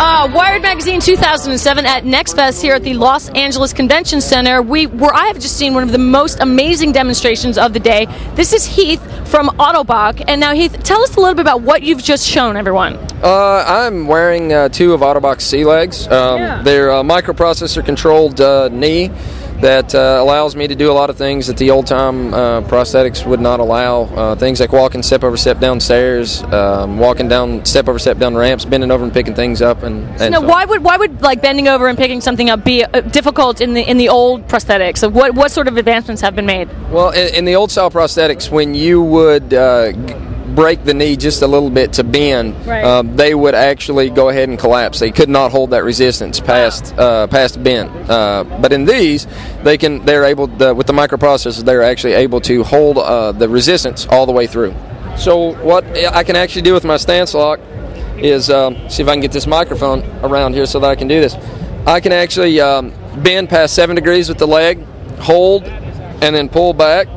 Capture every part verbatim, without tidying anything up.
Uh, Wired Magazine two thousand seven at NextFest here at the Los Angeles Convention Center, we where I have just seen one of the most amazing demonstrations of the day. This is Heath from Autobach. And now, Heath, tell us a little bit about what you've just shown everyone. Uh, I'm wearing uh, two of Autobach's C-Legs. Um, yeah. They're a microprocessor-controlled uh, knee that uh, allows me to do a lot of things that the old-time uh, prosthetics would not allow. Uh, things like walking step over step downstairs, um, walking down step over step down ramps, bending over and picking things up. And, and now, so why would why would like bending over and picking something up be uh, difficult in the in the old prosthetics? So what what sort of advancements have been made? Well, in, in the old-style prosthetics, when you would uh, g- break the knee just a little bit to bend, right. um, they would actually go ahead and collapse. They could not hold that resistance past uh, past bend. Uh, but in these, they can. They're able to, with the microprocessors. They're actually able to hold uh, the resistance all the way through. So what I can actually do with my stance lock is um, see if I can get this microphone around here so that I can do this. I can actually um, bend past seven degrees with the leg, hold, and then pull back.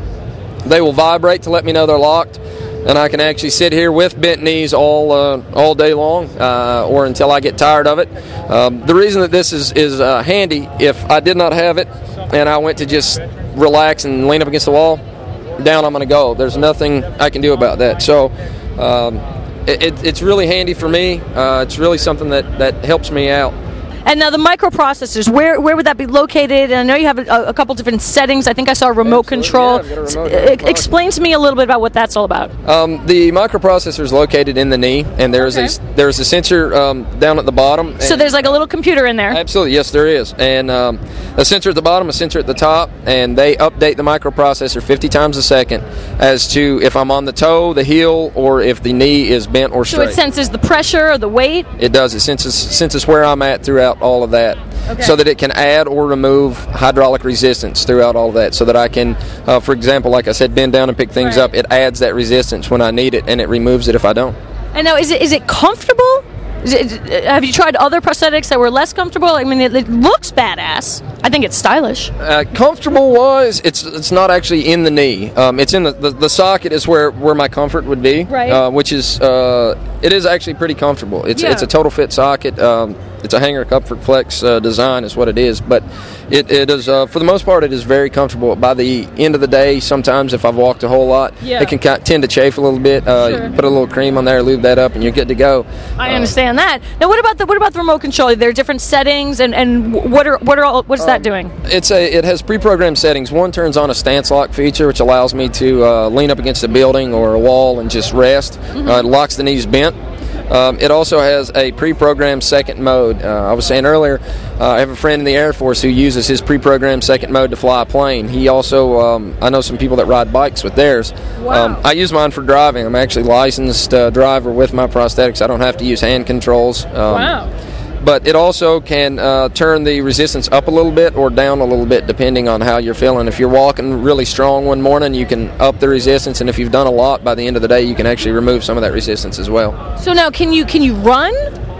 They will vibrate to let me know they're locked. And I can actually sit here with bent knees all uh, all day long, uh, or until I get tired of it. Um, the reason that this is is uh, handy, if I did not have it, and I went to just relax and lean up against the wall, down I'm going to go. There's nothing I can do about that. So um, it, it's really handy for me. Uh, it's really something that, that helps me out. And now the microprocessors, where where would that be located? And I know you have a, a couple different settings. I think I saw a remote Absolutely, control. yeah, I've got a remote S- control. Explain to me a little bit about what that's all about. Um, the microprocessor is located in the knee, and there's Okay. a there's a sensor um, down at the bottom. So and- there's like a little computer in there. Absolutely, yes, there is. And um, a sensor at the bottom, a sensor at the top, and they update the microprocessor fifty times a second as to if I'm on the toe, the heel, or if the knee is bent or So straight. it senses the pressure or the weight. It does. It senses, senses where I'm at throughout all of that. Okay. So that it can add or remove hydraulic resistance throughout all of that. So that I can, uh, for example, like I said, bend down and pick things Right. up. It adds that resistance when I need it, and it removes it if I don't. And now, is it is it comfortable? Is it, have you tried other prosthetics that were less comfortable? I mean, it, it looks badass. I think it's stylish. Uh, comfortable wise, it's it's not actually in the knee. Um, it's in the, the the socket is where, where my comfort would be. Right. Uh, which is uh, it is actually pretty comfortable. It's Yeah. it's a total fit socket. Um, it's a hanger comfort flex uh, design is what it is. But it it is uh, for the most part it is very comfortable. By the end of the day, sometimes if I've walked a whole lot, Yeah. it can kind of tend to chafe a little bit. Uh, Sure. you put a little cream on there, lube that up, and you're good to go. I Uh, understand that. Now, what about the what about the remote control? Are there different settings, and, and what are what are all, what's that doing? It's a it has pre-programmed settings. One turns on a stance lock feature, which allows me to uh, lean up against a building or a wall and just rest. Mm-hmm. Uh, it locks the knees bent. Um, it also has a pre-programmed second mode. Uh, I was saying earlier, uh, I have a friend in the Air Force who uses his pre-programmed second mode to fly a plane. He also, um, I know some people that ride bikes with theirs. Wow. Um, I use mine for driving. I'm actually a licensed uh, driver with my prosthetics. I don't have to use hand controls. Um, Wow. But it also can uh, turn the resistance up a little bit or down a little bit depending on how you're feeling. If you're walking really strong one morning, you can up the resistance, and if you've done a lot, by the end of the day, you can actually remove some of that resistance as well. So now, can you can you run?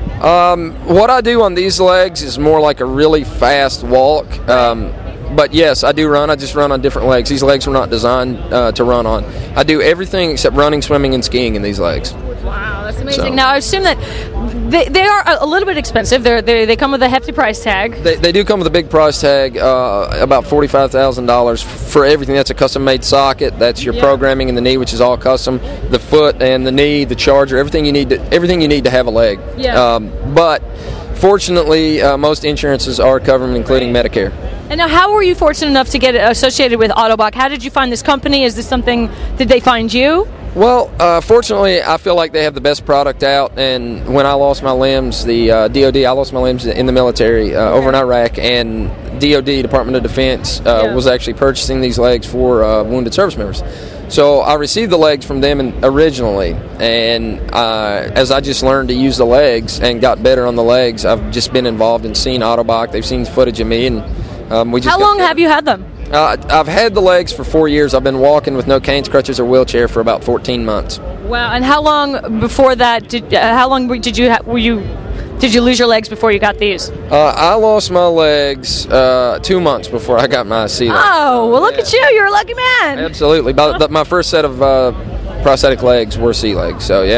Um, what I do on these legs is more like a really fast walk. Um, but yes, I do run. I just run on different legs. These legs were not designed uh, to run on. I do everything except running, swimming, and skiing in these legs. Wow, that's amazing. So- Now, I assume that they, they are a little bit expensive. They're, they they come with a hefty price tag. They, they do come with a big price tag, uh, about forty-five thousand dollars for everything. That's a custom-made socket. That's your Yeah. programming in the knee, which is all custom. The foot and the knee, the charger, everything you need to everything you need to have a leg. Yeah. Um, but fortunately, uh, most insurances are covering, including Medicare. And now, how were you fortunate enough to get associated with Autobach? How did you find this company? Is this something? Did they find you? Well, uh, fortunately, I feel like they have the best product out. And when I lost my limbs, the uh, D O D, I lost my limbs in the military uh, over in Iraq, and D O D, Department of Defense, uh, Yeah. was actually purchasing these legs for uh, wounded service members. So I received the legs from them in, originally, and uh, as I just learned to use the legs and got better on the legs, I've just been involved and seen Autobach. They've seen footage of me, and um, we just. How got long better. have you had them? Uh, I've had the legs for four years. I've been walking with no canes, crutches, or wheelchair for about fourteen months. Wow. And how long before that did? Uh, how long were- did you ha- were you? Did you lose your legs before you got these? Uh, I lost my legs uh, two months before I got my C-leg. Oh, well, look at you. You're a lucky man. Absolutely. But, but my first set of uh, prosthetic legs were C-legs, so yeah.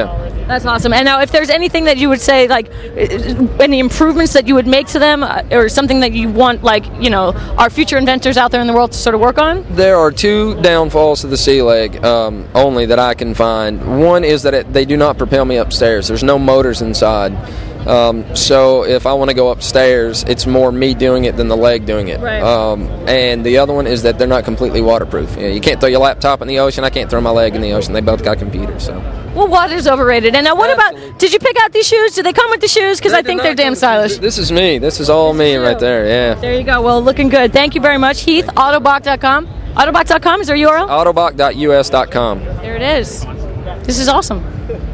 That's awesome. And now, if there's anything that you would say, like, uh, any improvements that you would make to them, uh, or something that you want, like, you know, our future inventors out there in the world to sort of work on? There are two downfalls to the Sea Leg um, only that I can find. One is that it, they do not propel me upstairs. There's no motors inside. Um, so if I want to go upstairs, it's more me doing it than the leg doing it. Right. Um, and the other one is that they're not completely waterproof. You know, you can't throw your laptop in the ocean. I can't throw my leg in the ocean. They both got computers. So. Well, water's overrated. And now, what Absolutely. about? Did you pick out these shoes? Did they come with the shoes? Because I think they're damn stylish. This is me. This is all me right there. Yeah. There you go. Well, looking good. Thank you very much, Heath. Autobach dot com. Autobach dot com is their U R L. Autobach dot U S dot com. There it is. This is awesome.